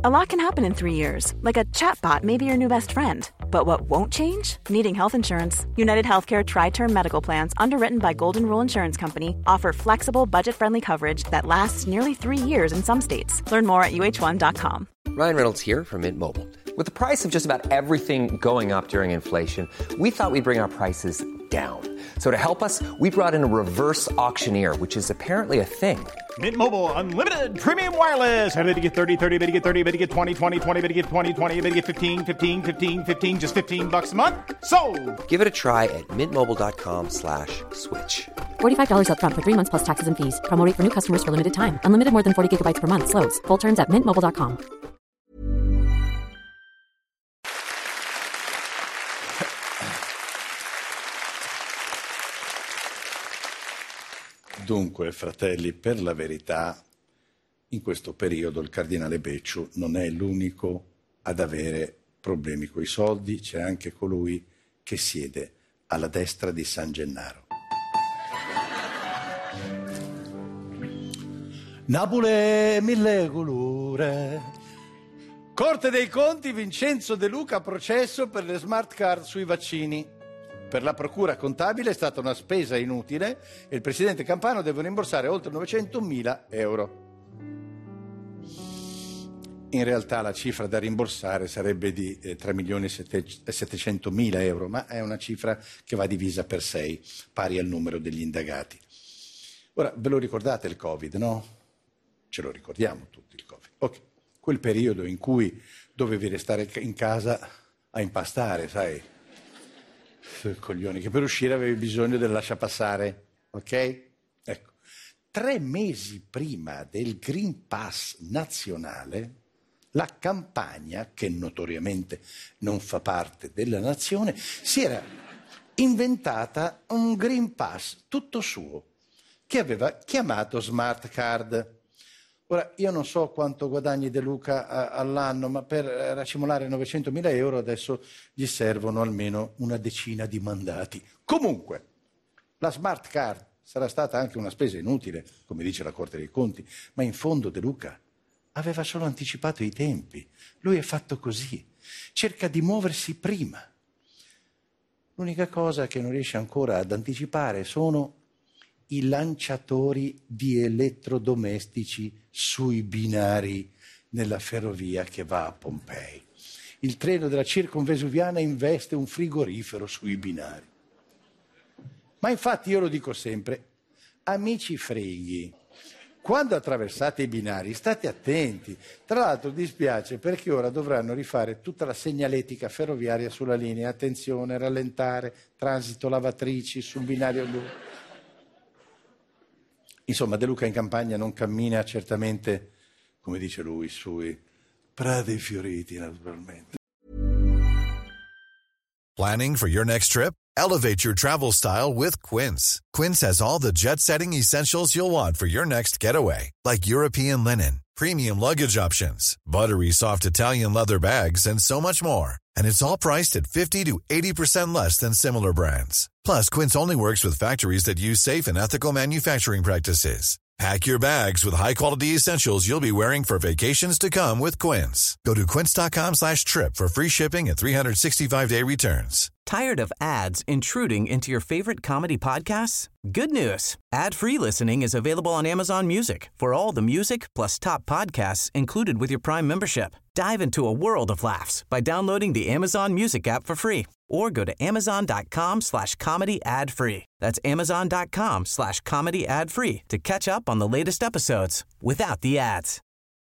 A lot can happen in 3 years, like a chatbot may be your new best friend. But what won't change? Needing health insurance. United Healthcare Tri-Term Medical Plans, underwritten by Golden Rule Insurance Company, offer flexible, budget-friendly coverage that lasts nearly 3 years in some states. Learn more at uh1.com. Ryan Reynolds here from Mint Mobile. With the price of just about everything going up during inflation, we thought we'd bring our prices down. So to help us, we brought in a reverse auctioneer, which is apparently a thing. Mint Mobile Unlimited Premium Wireless. How to get 30, 30, bit to get 30, bit to get 20, 20, 20, bit to get 20, 20, bit to get 15, 15, 15, 15, just $15 a month? Sold! Give it a try at mintmobile.com/switch. $45 up front for 3 months plus taxes and fees. Promo rate for new customers for limited time. Unlimited more than 40 gigabytes per month. Slows full terms at mintmobile.com. Dunque, fratelli, per la verità, in questo periodo il cardinale Becciu non è l'unico ad avere problemi coi soldi, c'è anche colui che siede alla destra di San Gennaro. Napoli 1000 colore. Corte dei Conti, Vincenzo De Luca, processo per le smart card sui vaccini. Per la procura contabile è stata una spesa inutile e il presidente Campano deve rimborsare oltre 900.000 euro. In realtà la cifra da rimborsare sarebbe di 3.700.000 euro, ma è una cifra che va divisa per 6, pari al numero degli indagati. Ora, ve lo ricordate il Covid, no? Ce lo ricordiamo tutti il Covid. Ok, quel periodo in cui dovevi restare in casa a impastare, sai? Coglioni, che per uscire avevi bisogno del lasciapassare, ok? Ecco, 3 mesi prima del Green Pass nazionale, la Campania, che notoriamente non fa parte della nazione, si era inventata un Green Pass tutto suo, che aveva chiamato Smart Card. Ora, io non so quanto guadagni De Luca all'anno, ma per racimolare 900.000 euro adesso gli servono almeno una decina di mandati. Comunque, la Smart Card sarà stata anche una spesa inutile, come dice la Corte dei Conti, ma in fondo De Luca aveva solo anticipato i tempi. Lui è fatto così, cerca di muoversi prima. L'unica cosa che non riesce ancora ad anticipare sono i lanciatori di elettrodomestici sui binari nella ferrovia che va a Pompei. Il treno della Circonvesuviana investe un frigorifero sui binari. Ma infatti io lo dico sempre, amici freghi, quando attraversate i binari state attenti. Tra l'altro dispiace perché ora dovranno rifare tutta la segnaletica ferroviaria sulla linea. Attenzione, rallentare, transito lavatrici sul binario 2. Insomma, De Luca in campagna non cammina certamente, come dice lui, sui prati fioriti, naturalmente. Planning for your next trip? Elevate your travel style with Quince. Quince has all the jet-setting essentials you'll want for your next getaway, like European linen, premium luggage options, buttery soft Italian leather bags, and so much more. And it's all priced at 50 to 80% less than similar brands. Plus, Quince only works with factories that use safe and ethical manufacturing practices. Pack your bags with high-quality essentials you'll be wearing for vacations to come with Quince. Go to quince.com/trip for free shipping and 365-day returns. Tired of ads intruding into your favorite comedy podcasts? Good news. Ad-free listening is available on Amazon Music for all the music plus top podcasts included with your Prime membership. Dive into a world of laughs by downloading the Amazon Music app for free or go to amazon.com/comedy ad-free. That's amazon.com/comedy ad-free to catch up on the latest episodes without the ads.